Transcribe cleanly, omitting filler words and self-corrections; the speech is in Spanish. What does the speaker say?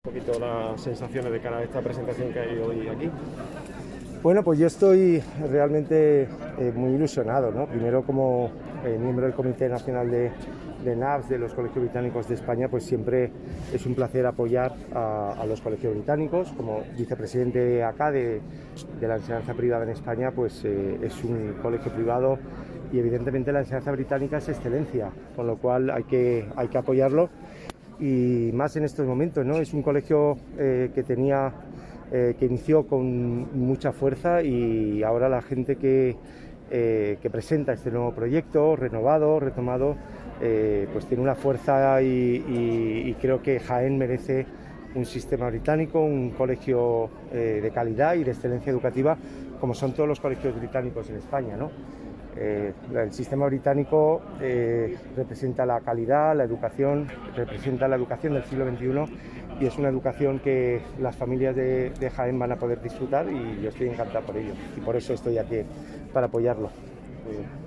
Un poquito las sensaciones de cara a esta presentación que hay hoy aquí. Bueno, pues yo estoy realmente muy ilusionado, ¿no? Primero como miembro del Comité Nacional de NAFs de los Colegios Británicos de España, pues siempre es un placer apoyar a los colegios británicos. Como vicepresidente acá de la enseñanza privada en España, pues es un colegio privado y evidentemente la enseñanza británica es excelencia, con lo cual hay que apoyarlo. Y más en estos momentos, ¿no? Es un colegio que inició con mucha fuerza y ahora la gente que presenta este nuevo proyecto, renovado, retomado, pues tiene una fuerza y creo que Jaén merece un sistema británico, un colegio de calidad y de excelencia educativa, como son todos los colegios británicos en España, ¿no? El sistema británico representa la calidad, la educación, representa la educación del siglo XXI y es una educación que las familias de Jaén van a poder disfrutar y yo estoy encantado por ello y por eso estoy aquí para apoyarlo.